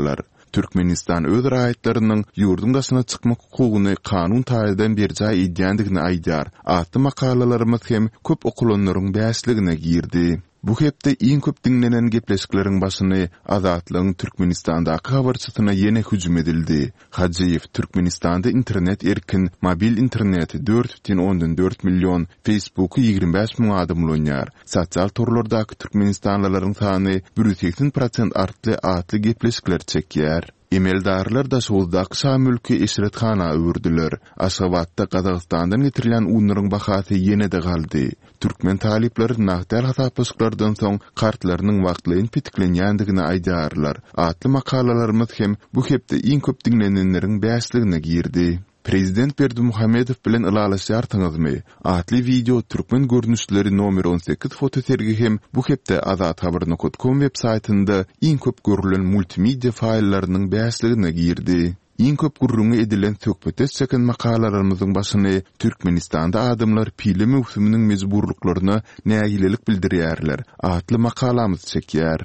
ýaşaýarlar. Türkmenistan öz raýatlarynyň ýurdun daşyna çykmak hukugyny kanun taýdan berjä idýandygyny aýdýar. Atly makalalarymyz hem köp okulanlaryň bäsligine girdi. Bu hepde iň köp dinlenen gepleşikleriň başyny Azatlygyň Türkmenistandaky habarçysyna ýene hüjüm edildi. Hajiýew Türkmenistanda internet erkin, mobil internet 4,4 milyon, Facebooku 25 000 adam ulanyar. Sosial torlardaky Türkmenistanlylaryň sany 180% artly atly gepleşikler çekýär. Emeldarlar da şoldak şamülki işretxana öwürdiler. Aşgabatda Qazaqstandan getirilen unlaryň bahasy ýene-de galdy. Türkmen talipler nagdal hasaplaşyklardan soň kartlarynyň wagtlyň pitiklenýändigini aýdarlar. Atly makalalarymyz hem bu hepde iň köp dinlenenleriň bäsligine girdi. Prezident Berdimuhammedow bilen ılalaşýarsyňyzmy? Atly video Türkmen görnüşleri nomer 18 foto sergi hem bu hepde azathabarny.com web saytynda iň köp görülen multimedia faýllarynyň bäsligine girdi. Iň köp gurrungy edilen söhbete çeken makalalarymyzyň başyny Türkmenistanda adamlar pili mewsüminiň mejburlyklaryna nägilelik bildirýärler. Atly makalamyz çekýär.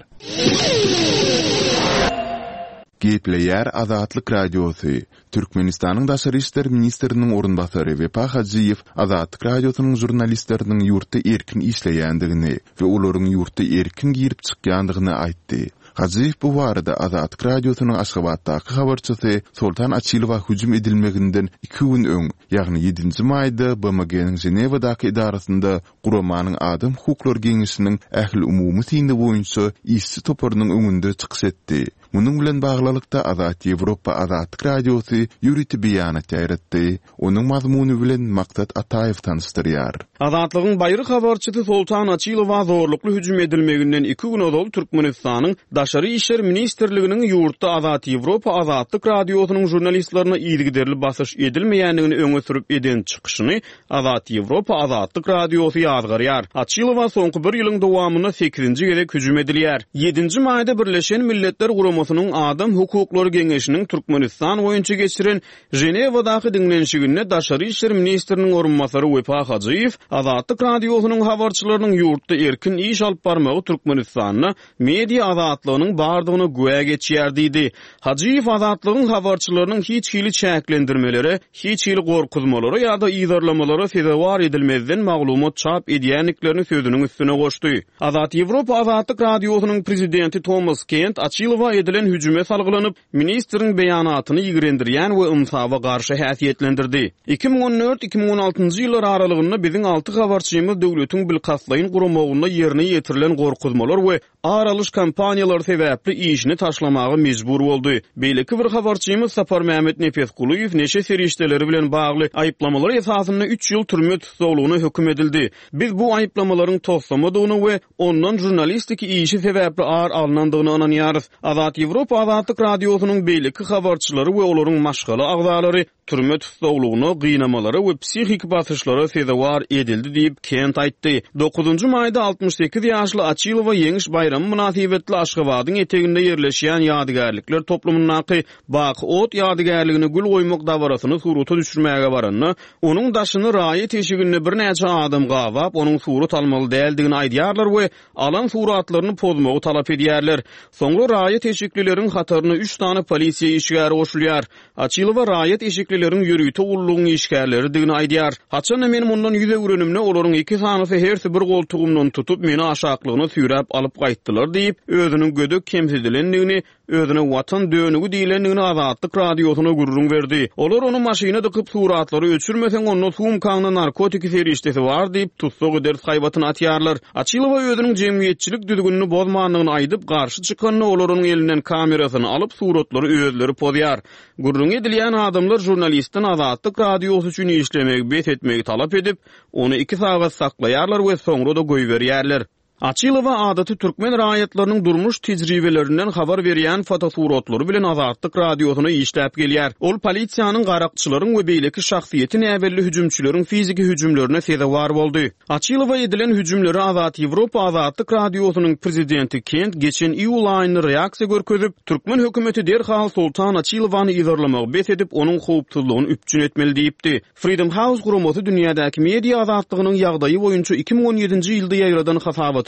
Gepleýär Azatlyk radiosu. Türkmenistanyň daşary işler ministriniň orunbasary we Hajiýew Azatlyk radiosynyň jurnalistleriniň ýurtda erkin işleýändigini we olaryň ýurtda erkin girip çykýandygyny aýtdy. Hajiýew bu barada Azatlyk radiosynyň Aşgabatdaky habarçysy Sultan Açylowa hüjüm edilmeginden 2 gün öň, ýagny 7-nji maýda BMG'niň Ženewadaky idarasynda Guramanyň Adam Hukuklar Geňeşiniň ähli umumy syny boýunça işçi toparynyň öňünde çykyş etdi. Munun bilen baglykda Azat Ýewropa Azatlyk radiosu ýürüti beýanat ýaratdy. Onuň mazmuny bilen Maksat Ataýew tanışdyrýar. Azatlygyň baýry habarçysy Sultan Açylowa zorlukly hüjüm edilmeginden 2 gün ol Türkmenistanyň Daşary işler ministrliginiň ýurtda Azat Ýewropa Azatlyk radiosynyň jurnalistlerine ýygyderli basyş edilmeýändigini öňe sürüp eden çykyşyny Azat Ýewropa Azatlyk radiosy ýazgarýar. Açylowa soňky 1 ýylyň dowamyna 8-nji gerek hüjüm edilýär. 7-nji maýda Birleşen Milletler Guramasynyň Adam Hukuklar Geňeşiniň Türkmenistan boýunça geçiren Ženewadaky diňlenşigine Daşary işler ministriniň orunbasary Wefa Hajiýew Azatlyk radiosynyň habarçylarynyň ýurtda erkin iş alyp barmagy Türkmenistanyna media azatlygynyň bardygyny göwä geçýär diýdi. Hajiýew azatlygyň habarçylarynyň hiç hili çäklendirmeleri, hiç hili gorkuzmalary ýa-da ýydarlamalary fedewar edilmezden maglumat çap edýänliklerini sözüniň üstüne goşdy. Azat Ýewropa Azatlyk radiosynyň prezidenti Thomas Kent Açylowa edilen hüjüme salgylanyp ministriň beýanatyny ýigrendirýän we ymsawa garşy häsiýetlendirdi. 2014-2016-njy ýyllar aralygynda biziň 6 habarçymyz döwletiň bilkaslaýyn guramagyna ýerine ýetirilen gorkuzmalar we aralış kampaniýalar sebäpli işini taşlamagy mejbur boldy. Beýleki bir habarçymyz Sapar Mehmet Nefesgulyýew neşe serişdeleri bilen bagly aýyplamalar esasynda 3 ýyl türme tutulmagyna hökm edildi. Biz bu aýyplamalaryň toslamadygyny we ondan jurnalistik işi sebäpli ağır alınandygyny ananýarys. Azat Ýewropa Azatlyk radiosynyň beýleki habarçylary we olaryň maşgaly agzalary türme tutulmagyny, gynamaları we psihik basyşlara fedewar edildi diýip Kent aýtdy. 9-njy maýda 68 ýaşly Açylowa ýeňiş bayramy münasibetli Aşgabatyň eteginde ýerleşýän ýadygärlikler toplumynyň Bak ot ýadygärligine gül goýmak dawarasyny surata düşürmäge baranyny, onuň daşyny raýat eşigine bir näçe adam gawap, onuň surat almaly däldigini aýdýarlar we alan suratlaryny pozmagy talap edýärler. Soňra raýat eşiklileriň hataryna 3 tane polisiýa işgäri goşulýar. Açylowa raýat eşiklileriň ýürüýte ullugyň işgärleri digini aýdýar. Haçan men mundan ýüze örenimne olaryň 2 sanysy hersi bir goltugymdan tutup meni aşaklygyna süýräp alyp gaýtdylar diýip özüniň gödük kemsidilendigini, özüne watan dönügi diýilendigini Azatlyk radiosyna gurrun berdi. Olar onu maşyna dykyp suratlary öçürmesen onu sumkanyna narkotik serişdesi bar diýip tutsog eder saýbatyny atýarlar. Açylowa özüniň jemgyýetçilik düzgünini bozmanlygyny aýdyp garşy çykanyny olaryň elinden kamerasyny alyp suratlary özleri pozýar. Gurrun edilýän adamlar jurnalistin Azatlyk radiosy üçin işlemegi bet etmegi talap edip, onu 2 sagat saklaýarlar we soňra da goýberýärler. Açylowa adaty türkmen raýatlarynyň durmuş tejribelerinden habar berýän fotosuratları bilen Azatlyk radiosyna işläp gelýär. Ol polisiýanyň garakçylaryň we beýleki şahsiýeti näwelli hüjümçüleriň fiziki hüjümlerine fedewar boldy. Açylowa edilen hüjümleri Azat Ýewropa Azatlyk radiosynyň prezidenti Kent geçen iýul aýyny reaksiýa görkezip, türkmen hökümeti derhal Sultan Açylowany ýydarlamagy bet edip, onuň howpsuzlygyny üpçün etmeli diýipdi. Freedom House guramasy dünýädäki media azatlygynyň ýagdaýy boýunça 2017-nji ýylda ýaýradan hasabaty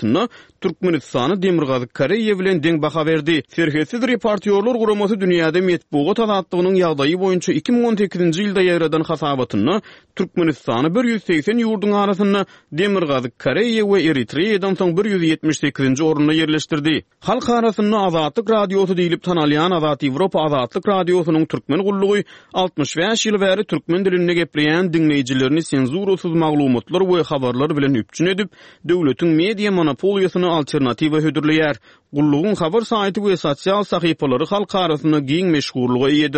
azatyny Türkmenistany Demirgazy Kareýew bilen deň baha berdi. Serhesiz reportyorlar guramasy dünýäde metbuat azatlygynyň ýagdaýy boýunça 2018-nji ýylda ýaradan hasabatyny Türkmenistany 180 ýurdun arasynda Demirgazy Kareýew we Eritreýadan soň 178-nji orunda ýerleşdirdi. Halk arasynda Azatlyk radiosy diýilip tanalýan Azat Ýewropa Azatlyk radiosynyň türkmen gullugy 65 ýyl bäri türkmen dilinde gepleýän dinleýijilerini senzurasyz maglumatlar we habarlar bilen üpçün edip döwletiň media monopoliýasyny alternatiwa hödürleýär. Gullugyň habar saýty we sosial sahypalary halk arasynda giň meşhurlygy ýedir.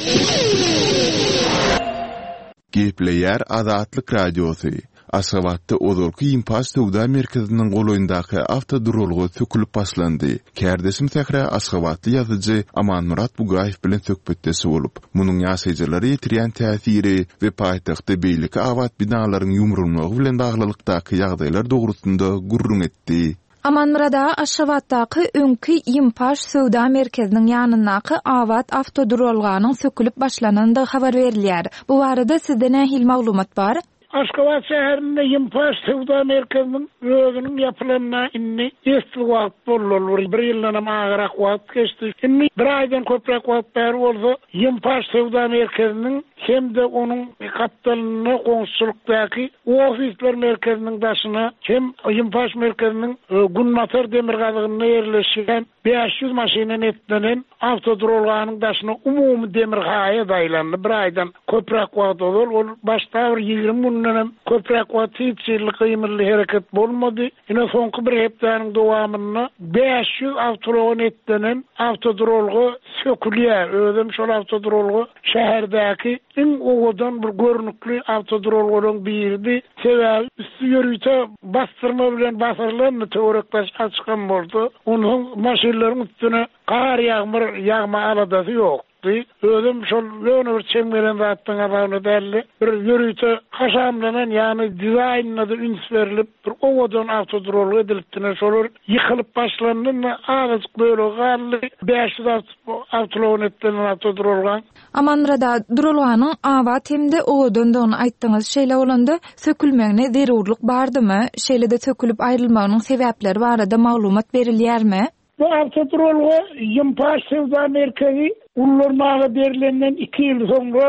Gepleýär Azatlyk radiosy. Aşgabatda Ozurky Impas Töwda merkeziniň goloýundaky awtodurolgy sökülüp başlandy. Kärdesim Sähra Aşgabatly ýazyjy Aman Murat Bugaýew bilen söhbetdesi bolup, munyň ýaşaýjylary ýetirýän täsiri we paýtagtda beýleki awat binalaryň ýumrulmagy bilen baglylykdaky ýagdaýlar dogrusynda gurrun etdi. Aman Murada Aşgabatdaky öňki Impas Töwda merkeziniň ýanyndaky awat awtodurolgynyň sökülüp başlanandy habar berilýär. Bu barada sizde nähil maglumat bar? Aşgabat şäherinde Impas Töwda merkeziniň özüniň ýapylanyna inni eski wagt bolýar. Bir ýyldan magrak wagt geçdi. Inni bir aýdan köprek wagt bäri bolsa, Impas Töwda merkeziniň hem de onuň kapitalyny goňşulukdaky ofisler merkeziniň daşyna hem Impas merkeziniň Gunmatar demirgazygyna ýerleşen 500 maşina netlenen awtodurolganyň daşyna umumy demirgaýa daýlandy. Bir aýdan köprek wagt bolýar. Ol başda 20 günden köprek wagt hiçbir kıymytly hereket bolmady. Ine soňky bir hepdeniň dowamyna 500 awtodurol netlenen awtodurolgy sökülýär. Özüm şol awtodurolgy şäherdäki iň owadan bir görnükli awtodurolgyň biridi. Sebäbi üstü ýörüýte bastyrma bilen basyrylany töwerekdaş açykan boldy. Onuň maşinalaryň üstüne kar ýagma aladasy ýok. Özüm şol ýöne bir çemgeren zatdyň adyny däli bir ýörüýte haşamlanan ýani dizaynna da üns berilip bir owadan awtodurol edilipdine şolar ýykylyp başlandy azyk böyle garly 500 awtodurol etdilen awtodurolgan. Aman Murada durulganyň awat hemde owadan da onu aýtdyňyz şeýle bolanda sökülmegine zerurlyk bardymy? Şeýle de sökülüp aýrylmagynyň sebäpleri barada maglumat berilýärmi? Bu awtodurolga Impas Töwda merkezi ullarmaga berilenden 2 ýyl soňra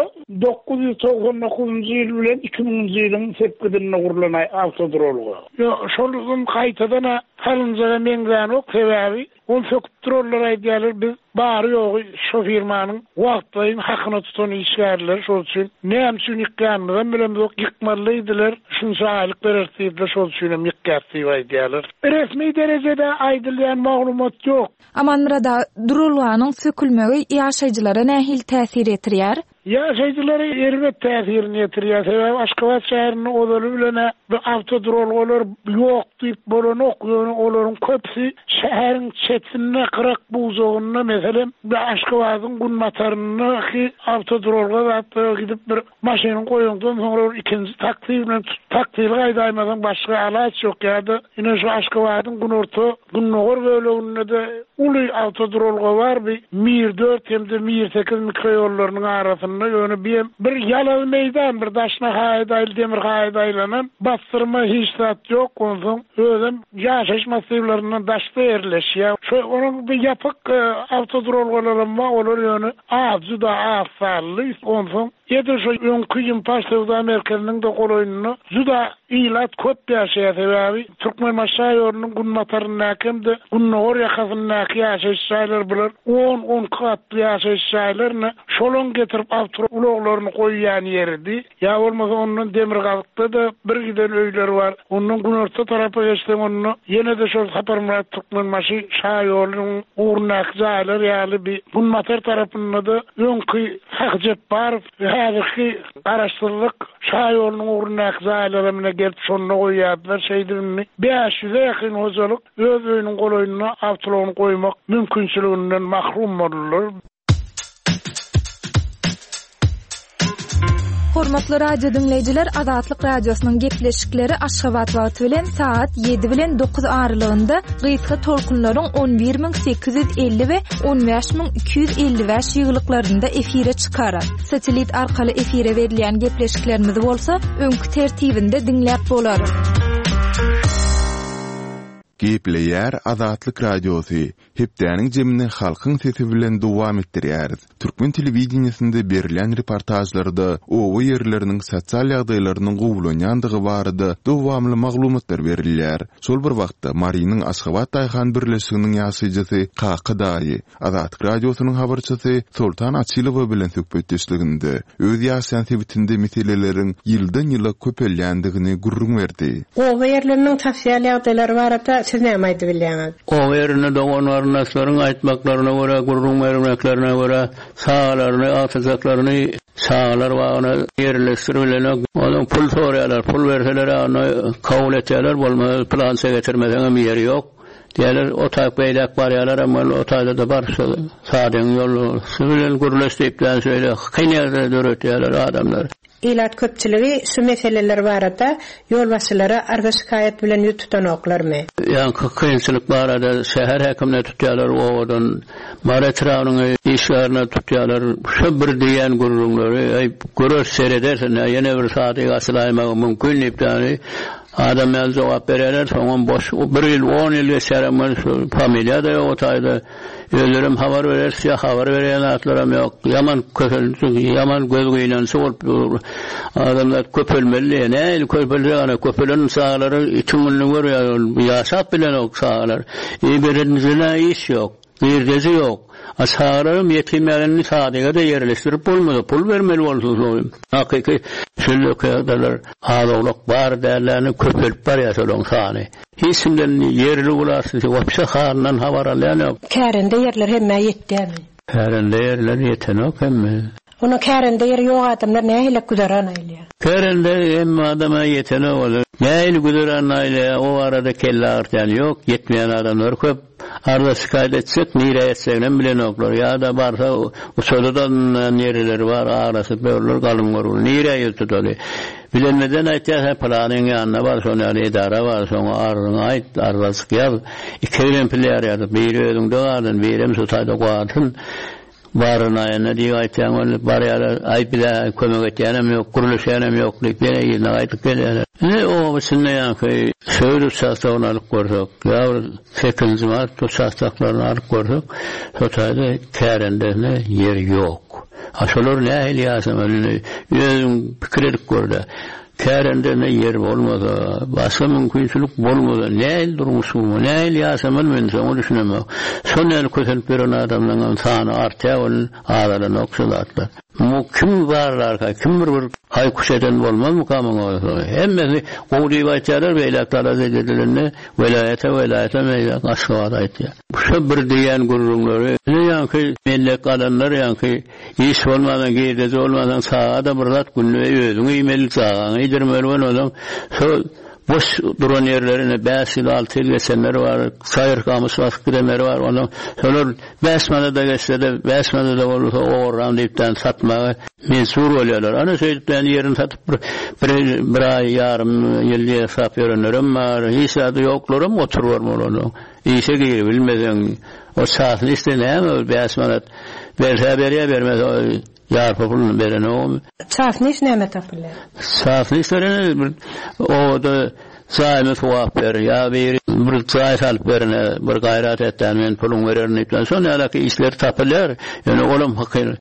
999-njy ýyl bilen 2000-njy ýylyň sepkidine gurulan awtodurolga. Şolun gaýtadan halynjaga meňzän ok sebäbi ol söküpdirler aýdýarlar biz bary ýogy şo firmanyň wagtlaryň hakyna tutan işgärler şol üçin näme üçin ýykganlygyny bilen ýykmalydylar şunça aýlyk bererdiler şol üçin ýykgatdy aýdýarlar. Resmi derejede aýdylýan maglumat ýok. Aman Murada durulganyň sökülmegi ýaşaýjylara nähil täsir etirýär? Ýaşaýjylary elbet täsirini ýetirýär. Sebäbi Aşgabat şäheriniň odaly bilen bir awtodurolgylar ýok diýip bolan okýany olaryň köpsi şäheriň çetine 40 buzagyna meselem bir Aşgabatyň Gunmataryna awtodurolga batdy gidip bir maşyny goýandan soňra ikinji takdir bilen takdir gaýdaýmadan başga alaç ýok ýa-da ine şu Aşgabatyň Gunorta Gunnogor böleginde de uly awtodurolga bar bir Mir 4 hem de Mir 8 mikroýollarynyň arasynda ýöne bir ýalaly meýdan bir daşna haýdaýly demir haýdaýlanan bastyrma hiç zat ýok. Ondan özüm ýaşaş massivlarynyň daşda ýerleşýär. Şu onuň bir ýapyk awtodurolgalary bar, olar ýöne juda afally. Ondan ýa-da şu öňkü Impas Töwda merkeziniň de goloýuny juda ilat köp ýaşaýar sebäbi Türkmen maşaýorunyň Gunmataryna hem de Gunnogor ýakasyndäki ýaşaýjylar bilen 10 katly ýaşaýjylaryny şolon getirip awtodurolaryny goýýan ýerdi. Ýa bolmasa onuň Demirgazykda da bir giden öýler bar. Onuň Gunorta tarapy geçsem onu ýene-de şol Haparmurat Türkmen maşaýorunyň urnak jaýlar ýaly bir Gunmatar tarapynda da öňkü hakjep bar. Häzirki araşdyrlyk şaýorunyň urnak jaýlaryna gelip şonu goýýarlar şeýdimi 500-e ýakyn hojalyk öz öýüniň goloýunyna awtodurol goýmak mümkinçiliginden mahrum bolurlar. Hormatly radio dinleyijiler, Azatlyk radiosynyň gepleşikleri Aşgabat wagty bilen saat 7 bilen 9 aralygynda gysga tolkunlaryň 11850 we 15255 ýyglyklarynda efire çykarar. Satelit arkaly efire berilýän gepleşiklerimiz bolsa öňkü tertibinde dinläp bolar. Gepleýär Azatlyk Radiosu hepdäniň jemini halkyň sesi bilen dowam etdirýär. Türkmen telewizionyasynda berilen reportajlarda owa ýerleriniň sosial ýagdaýlarynyň gowulanýandygy barada dowamly maglumatlar berilýär. Şol bir wagtda Marynyň Aşgabat Daýhan birleşiginiň ýaşaýjysy Kaqydaý Azatlyk Radiosynyň habarçysy Sultan Açylow bilen söhbetdeşliginde öz ýaşaýan sebitinde meseleleriň ýyldan ýyla köpelýändigini gurrun berdi. Owa ýerleriniň sosial ýagdaýlary barada siz näme aýdyp bilýäňiz? Owa ýerine dogonlaryň naslaryň aýtmaklaryna görä, gurrun bermeklerine görä, sağlaryny, atyzaklaryny sağlar wagana ýerleşdirilen onuň pul soraýarlar, pul berseler onu kabul etýärler, bolmaz plan getirmeden ýeri ýok. Diýerler otak beýlek barýarlar, amma otakda da bar sadyň ýolu bilen gurleşdiripden şeýle kynýarlar döretýärler adamlar. Ilat köpçüligi şu meseleler barada yol başçylara arga şikayet bilen tutanoklarmy? Ýa kynçylyk barada şäher häkimine tutýarlar, owadan Maratrawynyň işlerini tutýarlar. Şu bir diýen gurulary, görüş seredersen ýene bir saat gaslaýmagy mümkin ipdany. Adam ýa jogap bererler, soňam boş 1 ýyl 10 ýyl geçerem familiýada ýok-da özlerim habar bererse habar berýän atlaram ýok. Yaman yaman gözgüýlen şol adamlar köpelmeli, näil köpelýär, köpelen sağlary içiňinden görýär, ýaşap bilen ok sağlar. Birinizine iş ýok, ýerdesi ýok. Aşağılarım yetimlerini sadığa da yerleştirip olmadı. Pul vermeli olsun. Hakiki şöyle kadar ağırlık var derlerini köpelip var ya solun sani. Hiçimden yerli ulaşsın. Vapşa xarından havar alayan yok. Kärende yerler hemme yetti mi? Kärende yerler yeten yok hemme. Onu kärende yer yok adamlar nähile güderan aýlýar. Kärende hemme adama yeten olur. Nähile güderan aýlýar. O arada kelle artan yok. Yetmeyen adamlar köp. Arada şikayet etsek, nire etseklen bilen oklar. Ya da barsa, usuldan nereleri var, arası böyleler kalın korul. Nire yüzü dolu. Bilenmeden aytya, planın yanına var, sonra idara var, sonra arına ait, arası gel. İkilen pilyar yadı, biri ödünde vardın, birim tutayda kuatın. Barın ayına diye aytyan, bari ay bile kömek etyenem yok, kuruluş yenem yok, bile yine aytık geliyorlar. O bisinne yankı, söğürü sastağını alıp gördük. Yavru sekinci var, tu sastağlarını alıp gördük. Sotayda kärendene yer yok. Aşolur ne ehliyasım önüne, yüzün pikirlik gördü. Kärendene yer olmadı, başka mümkünçülük olmadı. Ne el durmuşu mu, ne el yasamın mense, onu düşünemem. Son el kötülük veren adamların tanı artaya onun ağlarını okşulatlar. Mu kim varlar, kim bir haykuş eden olmaz mı kamın olsun? Hemmesi o rivayetler ve ilaklar azededilerine velayete meylak aşkavada etti. Şu bir diyen gururunları, yankı mellek alanlar yankı iş olmadan, girdezi olmadan sağa da bırlat günlüğe yödün, imelik sağa, idirmelven olan boş duran yerlerine 5 yıl 6 yıl geçenleri var, sayır kamus vakitleri var, onun sonra besmada da geçse de besmada da olursa o oran deyipten satmaya mecbur oluyorlar. Onu söylediklerini yerini satıp bir ay yarım yıl hesap yönlerim var, hiç adı yoklarım oturuyorum onu. İşe gir bilmeden o saatli işte ne mi besmada vermez yarpapulun berene o. Safnis näme tapylar? Safnis o da zaymet wap ber ya bir zayet alıp berene bir gayret etden men pulun vererini ipten sonra alaki işler tapylar. Yani olam hakir.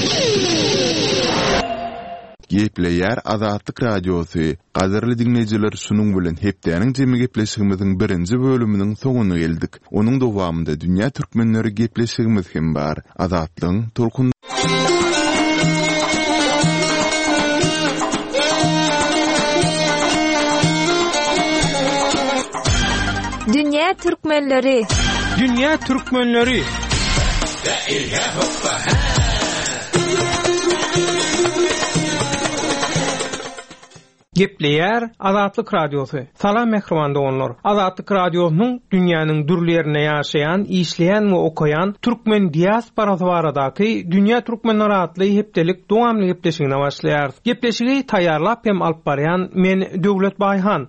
Gepleýär Azatlyk Radiosu. Gaderli dinleyijiler, şunun bilen hepdäniň jemi gepleşigimiziň birinji bölüminiň soňuna geldik. Onuň dowamynda dünýä türkmenleri gepleşigimiz hem bar. Azatlyň tolkun Dünya Türkmenleri. Dünya Türkmenleri. Gepleýär Azatlyk Radiosu. Salam mehriban doganlar. Azatlyk Radiosynyň dünýäniň dürlerine ýaşaýan, işleýän we okaýan türkmen diasporasy baradaky Dünya Türkmenleri adly hepdelik dowamly gepleşigine başlaýar. Gepleşigi taýýarlap hem alyp barýan men Döwlet Baýhan.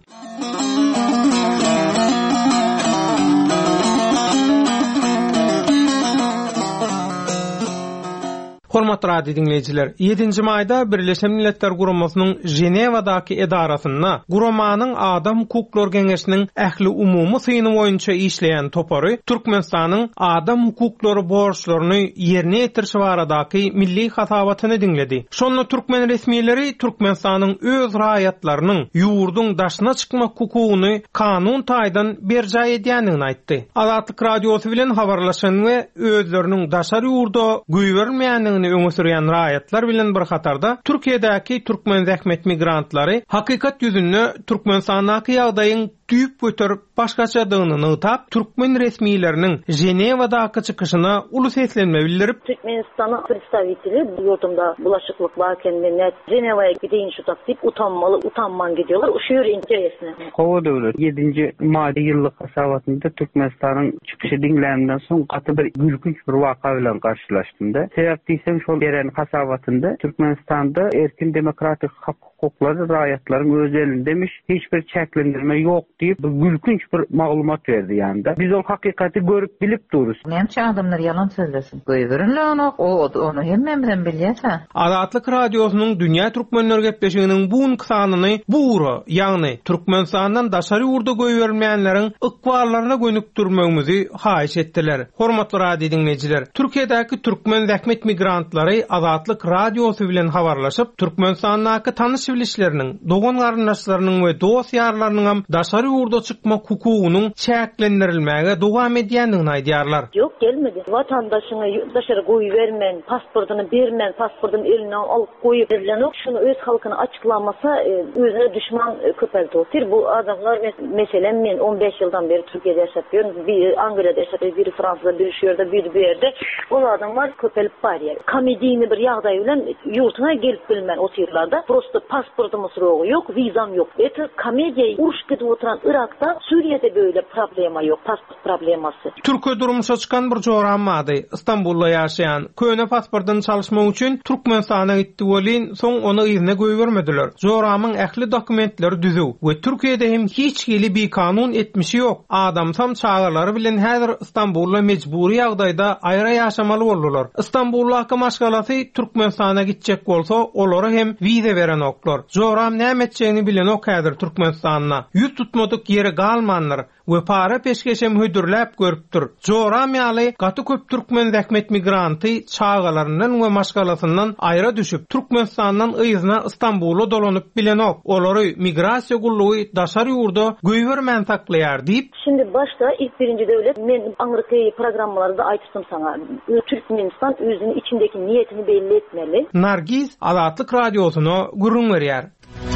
Hormatly radio dinleyijiler, 7-nji maýda Birleşen Milletler Guramasynyň Jenewadaky edarasyna Guramanyň Adam Hukuklar Geňeşiniň ähli umumy syny boýunça işleýän topary Türkmenistanyň adam hukuklary borçlaryny ýerine ýetirişi baradaky milli hatawatyny dinledi. Şonda türkmen resmiýetleri Türkmenistanyň öz raýatlarynyň ýurdun daşyna çykmak hukugyny kanun taýdan berjay edýändigini aýtdy. Azatlyk radiosy bilen habarlaşan we özleriniň daşary ýurda güýbermeýändigini öňe sürýän raýatlar bilen bir hatarda Türkiýedäki türkmen zähmet migrantlary hakykat ýüzünde Türkmenistanyň ýagdaýyň düýüp götürüp başgaçadygyny nytap türkmen resmiýetleriniň Jenewadaky çykyşyna uly seslenme bildirip Türkmenistanyň predstaviteli ýurtymda bulaşıklyk barkeninde Jenewaya gideýin şu taýyp utanman gidiyorlar. Şu ýer interesine. Gowa döwlet 7-nji maýda ýyllyk hasawatynda Türkmenistanyň çykyşy dinlämden soň gaty bir gülkünç bir waka bilen karşılaşdym-da. Sebäp diýsem şol ýeren hasawatynda Türkmenistanda erkin demokratik hak hukuklary raýatlaryň öz elindemiş, hiç bir çeklendirme ýok diýip bir gülkünç bir maglumat berdi ýa-da. Biz ol hakykaty görüp bilip duruz. Näçe adamlar ýalan sözlesin. Goýberenler onu hemmen bilen bilýär. Azatlyk radiosynyň dünýä türkmenler gepleşiginiň bu sanyny buğra, ýagny Türkmenistandan daşary ýurda goýbermeýänleriň ykbarlaryna gönükdirmegimizi haýyş etdiler. Hormatly radio dinleyijiler, Türkiýedäki türkmen zähmet migrantlary Azatlyk radiosy bilen habarlaşyp Türkmenistanyň tanış bilişleriniň, dogan garyndaşlarynyň we dost ýarlarynyň daşary ýurda çykmak hukugynyň çäklendirilmäge dowam edýändigini aýdýarlar. Yok gelmedi. Vatandaşyňa daşary goýbermen, pasportyny bermen, pasportyny eline alyp goýup berlenok, şunu öz halkyna açyklamasa özüne düşman köpeltir. Bu adamlar meselen men 15 ýyldan beri Türkiýede ýaşapýarym. Bir Angliyada ýaşapýar, bir Fransada, bir şu ýerde, bir ýerde. O adamlar köpelip barýar. Komediyni bir ýagdaý bilen ýurtuna gelip bilmen o ýerlerde. Prosto pasportymyz ýok, vizam ýok. Eto komediýa uruş gidip oturan Irakda, Suriýede böyle problema ýok, pasport problemasy. Türkiýe durmuşa çykan bir joramady. İstanbulda ýaşaýan köne pasportyny çalışmak üçin Türkmenistana gitdi bolin, soň onu izne goýbermediler. Joramyň ähli dokumentleri düzüw we Türkiýede hem hiç geli bir kanun etmişi ýok. Adamsam çağırları bilen häzir İstanbulda mecburi ýagdaýda aýra ýaşamaly boldular. İstanbulda hakym aşgalasy Türkmenistana gitjek bolsa, olary hem vize beren oklar. Joram näme etjegini bilen ok häzir Türkmenistanyna. Ýüz tutmadyk ýere galmanlar we para peşkeşem hödürläp görüpdir. Joram ýaly gaty köp türkmen zähmet migranty çağalaryndan we maşgalasyndan aýra düşüp Türkmenistanyň ýyzyna İstanbul'a dolanyp bilenok. Olary migrasiýa gullugy daşary ýurda goýbermen saklaýar diýip. Şimdi başta ilk birinci devlet men Amerika programmalarında aýtdym sana. Türkmenistan özünün içindeki niyetini belli etmeli. Nargiz Azatlyk radiosyna gurrun berýär.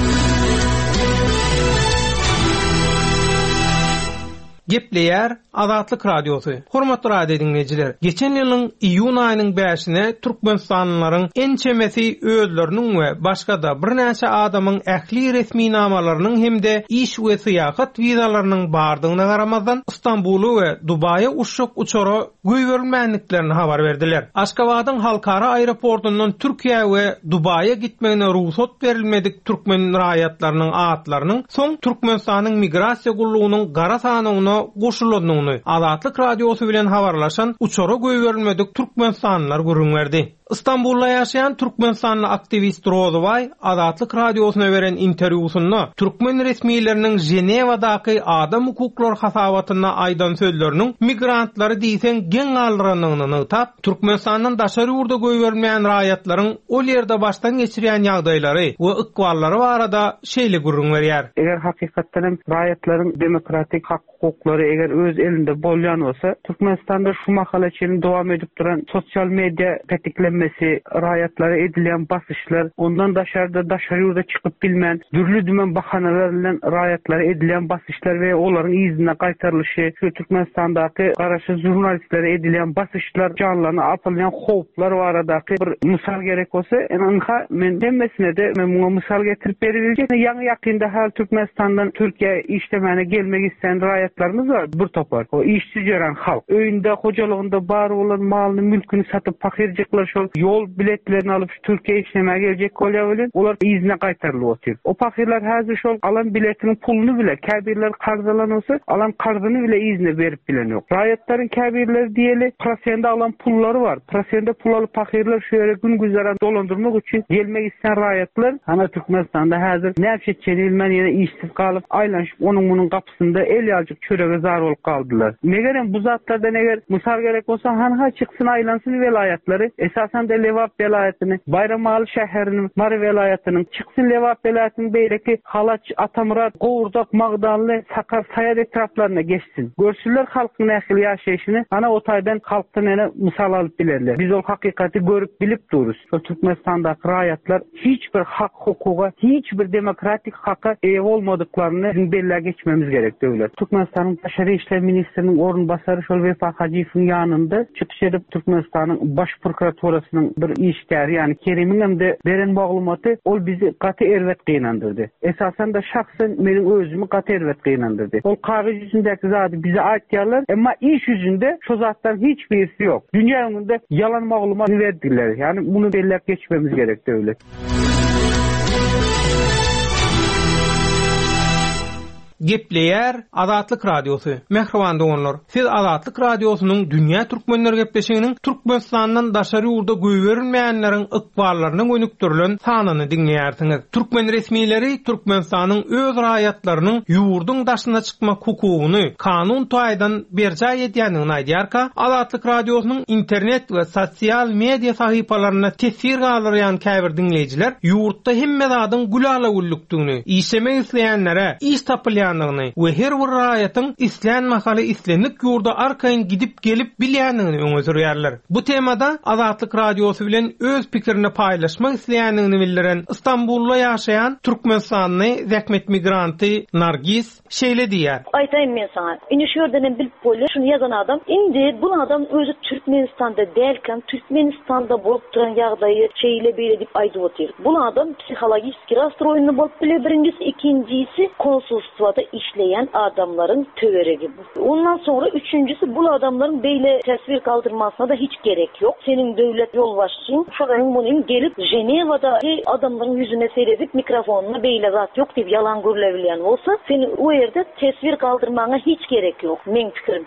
Gepleýär Azatlyk radiosy. Hormatly radio dinleyijiler, geçen ýylyň iýun aýynyň 5-ine Türkmenistanlylaryň en çemesi özleriniň we başga da bir näçe adamyň ähli resmi namalarynyň hemde iş we syýahat wizalarynyň bardygyna garamazdan Istanbuly we Dubaýa uçak uçary goýbermänliklerini habar berdiler. Aşgabatyň halkara aeroportundan Türkiýe we Dubaýa gitmegine ruhsat berilmedik türkmen raýatlarynyň atlarynyň soň Türkmenistanyň migrasiýa gullugynyň gara sanyna goşulanyny Azatlyk radiosy bilen habarlaşan uçara goýberilmedik türkmenstanlylar gurrun berdi. İstanbul'da ýaşaýan Türkmenistanly aktivist Rozoway Azatlyk radiosyna beren interwýusynda türkmen resmiýetleriniň Jenewadaky adam hukuklary hasabatyna aýdan sözleriniň migrantlary diýsen geň alranyny nytap Türkmenistanyň daşary ýurda goýbermeýän raýatlaryň ol ýerde başdan geçirýän ýagdaýlary we ykballary barada şeýle gurrun berýär. Eger hakykatdan raýatlaryň demokratik hak hukuklary eger öz elinde bolýan bolsa, Türkmenistanda şu mahalaçyny dowam edip duran sosial media tetiklenmesi, raýatlara edilen basışlar, ondan daşarda daşary ýurda çykyp bilmän, dürli-dümen bahanalar bilen raýatlara edilen basışlar we olaryň ýzyna gaýtarylyşy, şu Türkmenistandaky garaşy jurnalistlere edilen basışlar, canlaryna apylýan howplar baradaky bir mysal gerek bolsa, enanha men hemmesine de men muňa mysal getirip berilýär. Ýa-ni ýakynda hal Türkmenistandan Türkiýe işlemene gelmek isleýän raýatlarymız var, bir topar. O işçi jören halk öýünde, hojalygynda bar bolan malyny, mülküni satyp fakirjekler şol şol yol biletlerini alıp Türkiye işlemeye gelecek bolýar bilen olar izne qaytarılıp otyr. O pakirler häzir şol alan biletinin pulunu bile käbirler karzalanırsa alan karzyny bile izne berip bilen yok. Raýatlaryň käbirleri diýeli prosende alan pullary var. Prosende pul alıp pakirler şöyle gün güzara dolandırmak üçin gelmek isleyen raýatlar ana Türkmenistanda häzir näçe çenilmen ýene işsiz kalıp aylanşyp onun bunun kapısında el ýalçyk çörege zar bolup kaldylar. Negerem bu zatlardan eger misal gerek bolsa hanha çıksın aylansın velayatları esasen de Lewap velayetini, Bayramaly şäheriniň Mary velayatynyň çıksın Lewap velayatynyň beýleki Halaç, Atamurat, Gowurdak, Magdaly, Sakar, Sayar etraflarına geçsin. Görsünler halkyň nähili ýaşaýyşyny, ana o taýdan halkdan ene misal alyp bilerler. Biz ol hakykaty görüp bilip dururuz. Şu Türkmenistandaky raýatlar hiçbir hak hukuga, hiçbir demokratik hakka eýe bolmadyklaryny bizim belli geçmemiz gerek döwlet. Türkmenistanyň Daşary işler ministriniň orunbasary şol Vefa Hajiýewiň ýanynda çykyş edip Türkmenistanyň baş prokuraturasynyň bir işgäri ýani Kerimiň hemde beren maglumaty ol bizi gaty erwet gynandyrdy. Esasen de şahsen meniň özümi gaty erwet gynandyrdy. Ol kagaz ýüzündäki zady bize aýtýarlar, emma iş ýüzünde şu zatdan hiçbirisi ýok. Dünýä ýüzünde yalan maglumat berdiler. Ýani bunu belli geçmemiz gerek döwlet. Gepleyer Azatlyk Radiosu. Mehriban doganlar, siz Azatlyk Radiosunyň dünýä türkmenleri gepleşiginiň Türkmenistanyň daşary urda göýberilmeýänleriň ykballarynyň önüktirilen sanyny dinleýärsiňiz. Türkmen resmileri Türkmenistanyň öz raýatlarynyň ýurduň daşyna çykmak hukugyny kanun taýdan berjä edýändigini aýdýarka, Azatlyk Radiosunyň internet we sosial media sahypalaryna tesir galyrýan käbir dinleýijiler ýurtda hemme zadyň gulala gullukdygyny, işlemek isleýänlere iş tapylýan we her bir raýatyň islenmekali islenlik ýurda arkaýyn gidip gelip bilýändigini öňe sürýärler. Bu temada Azatlyk Radiosu bilen öz pikirini paýlaşmak isleýändigini bildiren Istanbulda ýaşaýan Türkmenistanyň zäkmet migranty Nargis şeýle diýär. Aýtaýyn men saňa. Indi şu ýerden bil bolýar, şunu ýazan adam. Indi bu adam özü Türkmenistanda dälken, Türkmenistanda bolup duran ýagdaýy şeýle beýle dip aýdyp otyr. Bu adam psixologik rastroýny bolup biler, birincisi, ikincisi konsulstwa işleyen adamların töweregi bu. Ondan sonra üçüncüsü bu adamların beyle tesvir kaldırmasına da hiç gerek yok. Senin devlet yolbaşçın şuranın bunun gelip Ceneva'da adamların yüzüne seyredip mikrofonuna beyle zat yok deyip yalan gürlebilen olsa senin o yerde tesvir kaldırmana hiç gerek yok. Men fikrim.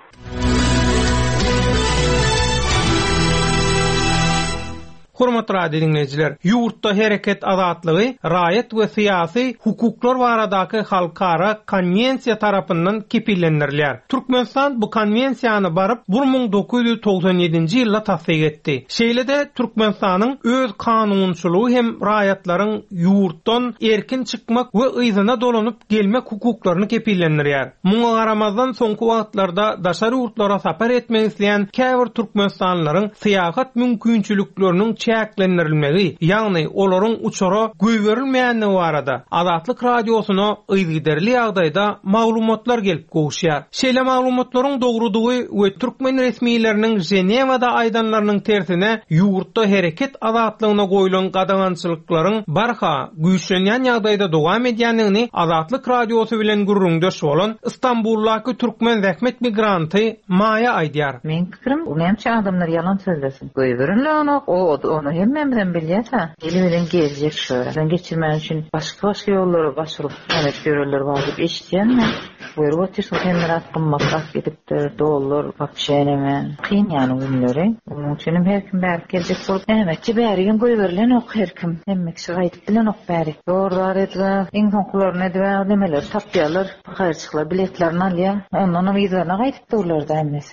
Hormatly radio dinleyijiler, ýurtda hereket azatlygy, raýat we syýasy hukuklar baradaky halkara konwensiýa tarapyndan kepillendirilýär. Türkmenistan bu konwensiýany baryp 1997-nji ýylda tassyk etdi. Şeýle-de Türkmenistanyň öz kanunçylygy hem raýatlaryň ýurtdan erkin çykmak we yzyna dolanyp gelmek hukuklaryny kepillendirýär. Muňa garamazdan soňky wagtlarda daşary ýurtlara sapar etmek isleýän käbir türkmenistanlylaryň syýahat mümkinçilikleriniň çäklendirilmegi, ýagny olaryň uçara göýberilmeýäni barada Azatlyk Radiosuny ýygyderli ýagdaýda maglumatlar gelip gowşýar. Şeýle maglumatlaryň dogrudygy we türkmen resmiýetleriniň Cenevada aýdanlarynyň tersine ýurtda hereket azatlygyna goýulan gadagançylyklaryň barha güýçlenýän ýagdaýda dowam edýändigini Azatlyk Radiosu bilen gurrundaş bolan Istanbuldaky türkmen zäkmet migranty Maya aýdýar. Men pikirim, o näçe adamlar ýalan sözlesin. Göýberilýän onu hemmemden bilýär-ha. Bilen geljek şöyle. Ben geçirmän üçin başga ýollara başyryp, evet görürler var diýip eşitýänmi? Buyrup otyrsy kendine atqymmak edipdir, dollar, papşeneme. Kyn ýany günleri. Onuň üçin her kim bäri geljek bolup, emekçi bärigen goýberilen ok her kim. Emekçi gaýdyp bilen ok bäri. Doğrular etler, iň soňkularına edip demeler, tapýarlar, paýçyklar biletlerini alýar. Ondan ýyzyna gaýdyp durlar da emmesi.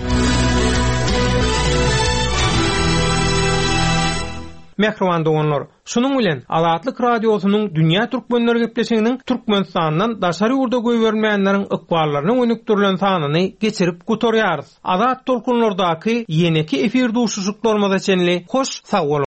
Mehriban doganlar, şunun bilen Azatlyk Radiosunyň dünýä türkmenleri gepleşiginiň Türkmenistandan daşary urda göýbermeýänleriň ykballarynyň önüktirilen sanyny geçirip gutorýarys. Azat tolkunlardaky ýeneki efir duşuşuklarymyza çenli hoş sag